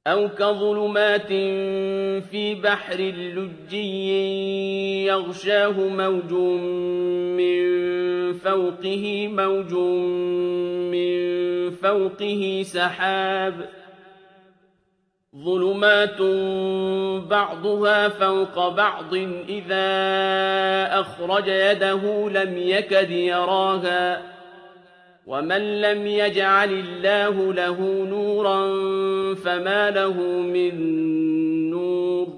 أَوْ كَظُلُمَاتٍ فِي بَحْرٍ لُّجِّيٍّ يَغْشَاهُ مَوْجٌ مِّن فَوْقِهِ مَوْجٌ مِّن فَوْقِهِ سَحَابٌ ۚ ظُلُمَاتٌ بَعْضُهَا فَوْقَ بَعْضٍ إِذَا أَخْرَجَ يَدَهُ لَمْ يَكَدْ يَرَاهَا ۗ وَمَن لَّمْ يَجْعَلِ اللَّهُ لَهُ نُورًا فَمَا لَهُ مِن نُّورٍ